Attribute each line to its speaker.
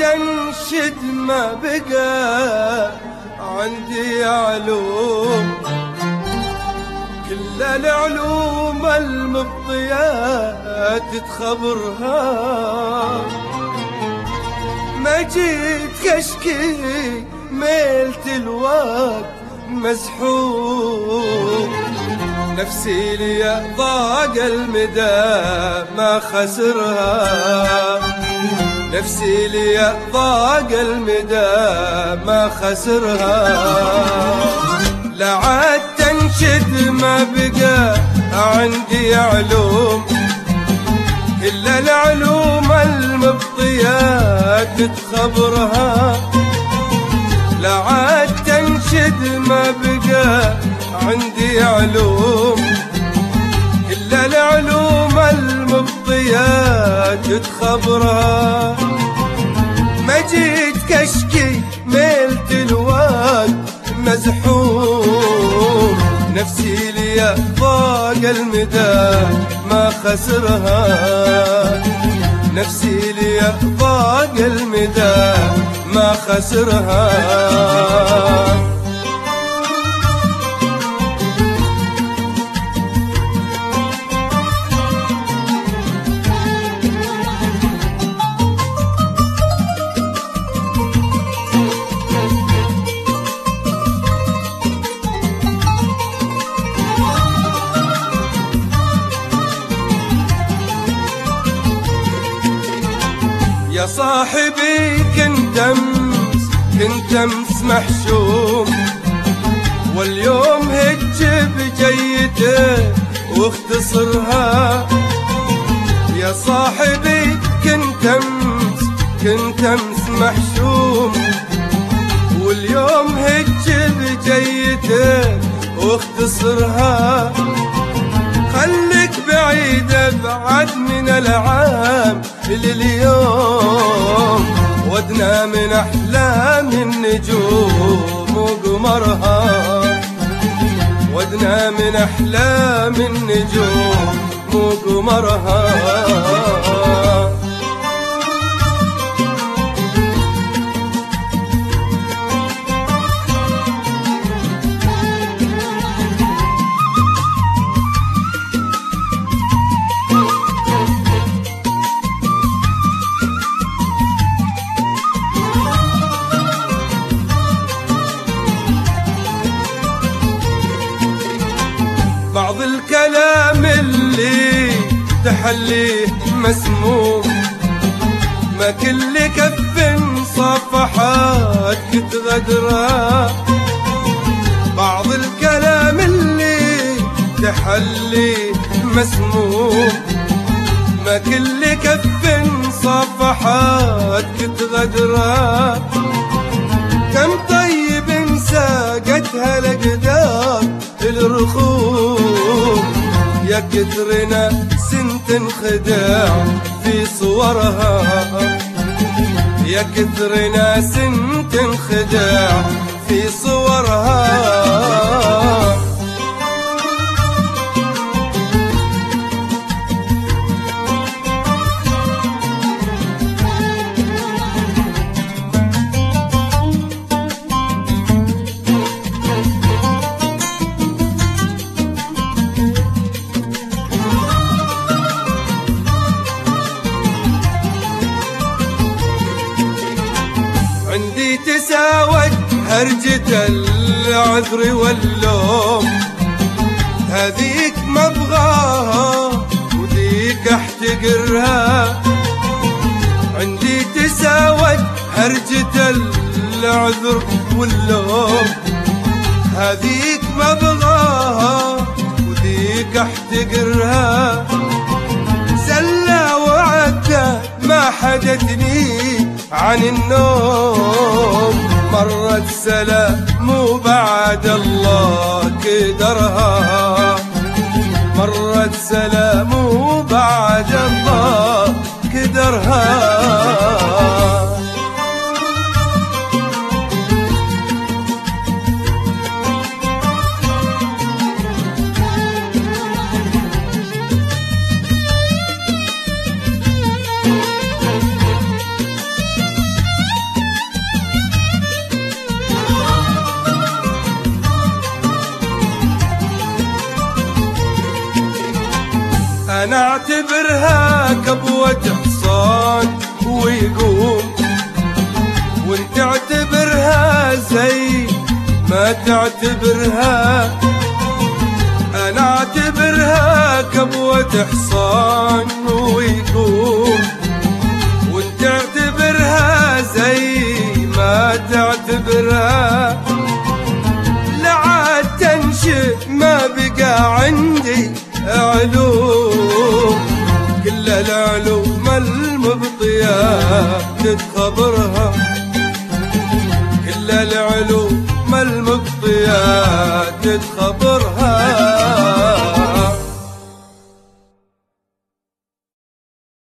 Speaker 1: تنشد ما بقى عندي علوم، كل العلوم المبطيات تخبرها، ما جيت كشكي ميلت الوقت مزحوم، نفسي لي ضاق المدى ما خسرها، نفسي لي ضاق المدى ما خسرها، لا عاد تنشد ما بقى عندي علوم، كل العلوم المبطيات تخبرها، لا عاد تنشد ما بقى عندي علوم، كل العلوم المبطيات تخبرها، ما جيت كشكي ميلت الوقت مزحوم، نفسي لي ضاق المدى ما خسرها، نفسي لي ضاق المدى ما خسرها. يا صاحبي كنت امس محشوم، واليوم هج بجيته واختصرها، يا صاحبي كنت امس محشوم، واليوم هج بجيته واختصرها، خليك بعيد ابعد من العام لليوم، ودنا من احلام النجوم وقمرها، ودنا من احلام النجوم وقمرها. بعض الكلام اللي تحليه مسموم، ما كل كف صفحات تغدرها، بعض الكلام اللي تحليه مسموم، ما كل كف صفحات تغدرها، كم طيب ساقتها الأقدار الرخوم، يا كثرنا تنخدع في صورها، يا كثرنا تنخدع في صورها. عندي تساوت هرجة العذر واللوم، هذيك مبغاها وذيك احتقرها، عندي تساوت هرجة العذر واللوم، هذيك مبغاها وذيك احتقرها، سلى وعدة ما حدثني عن النوم، مرت سلام وبعد الله قدرها، مرت سلام وبعد الله قدرها. أنا أعتبرها كبوة حصان ويقوم، وانت اعتبرها زي ما تعتبرها. أنا أعتبرها كبوة حصان ويقوم، وانت اعتبرها زي ما تعتبرها. لعاد تنشئ ما بقى عندي علوم، كل العلوم المبطيات تتخبرها، كل العلوم المبطيات تتخبرها.